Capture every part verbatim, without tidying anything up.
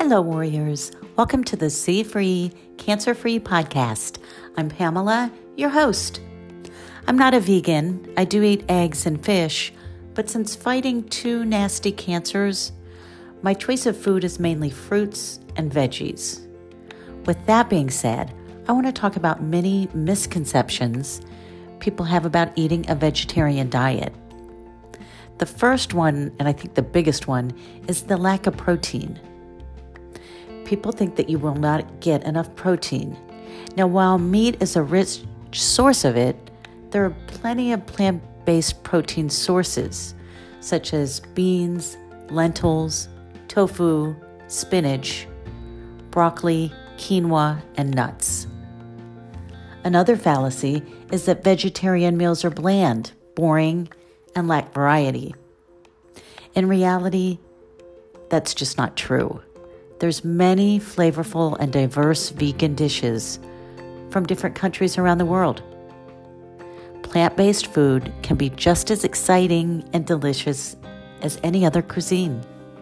Hello, warriors. Welcome to the C-Free, Cancer-Free podcast. I'm Pamela, your host. I'm not a vegan. I do eat eggs and fish, but since fighting two nasty cancers, my choice of food is mainly fruits and veggies. With that being said, I want to talk about many misconceptions people have about eating a vegetarian diet. The first one, and I think the biggest one, is the lack of protein. People think that you will not get enough protein. Now, while meat is a rich source of it, there are plenty of plant-based protein sources, such as beans, lentils, tofu, spinach, broccoli, quinoa, and nuts. Another fallacy is that vegetarian meals are bland, boring, and lack variety. In reality, that's just not true. There's many flavorful and diverse vegan dishes from different countries around the world. Plant-based food can be just as exciting and delicious as any other cuisine.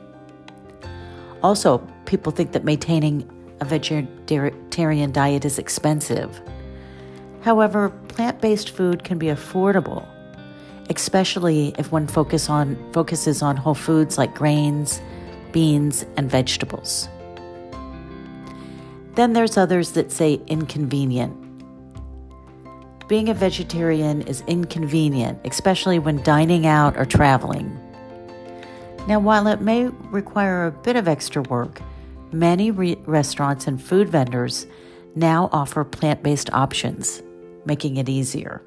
Also, people think that maintaining a vegetarian diet is expensive. However, plant-based food can be affordable, especially if one focus on, focuses on whole foods like grains, beans, and vegetables. Then there's others that say inconvenient. Being a vegetarian is inconvenient, especially when dining out or traveling. Now, while it may require a bit of extra work, many re- restaurants and food vendors now offer plant-based options, making it easier.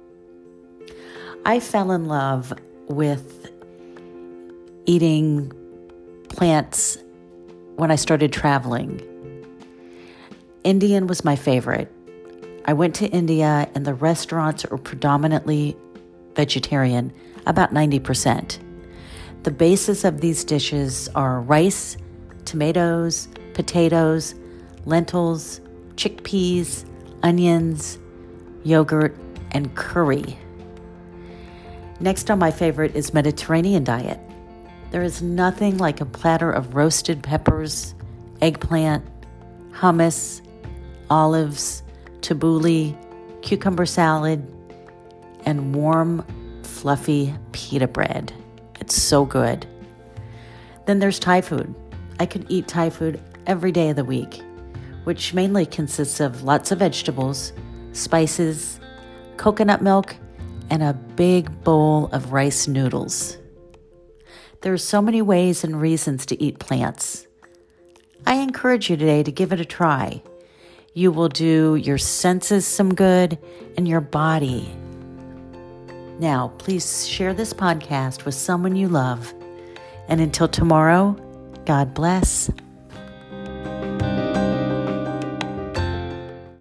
I fell in love with eating plants when I started traveling. Indian was my favorite. I went to India and the restaurants are predominantly vegetarian, about ninety percent. The basis of these dishes are rice, tomatoes, potatoes, lentils, chickpeas, onions, yogurt, and curry. Next on my favorite is Mediterranean diet. There is nothing like a platter of roasted peppers, eggplant, hummus, olives, tabbouleh, cucumber salad, and warm, fluffy pita bread. It's so good. Then there's Thai food. I could eat Thai food every day of the week, which mainly consists of lots of vegetables, spices, coconut milk, and a big bowl of rice noodles. There are so many ways and reasons to eat plants. I encourage you today to give it a try. You will do your senses some good and your body. Now, please share this podcast with someone you love. And until tomorrow, God bless.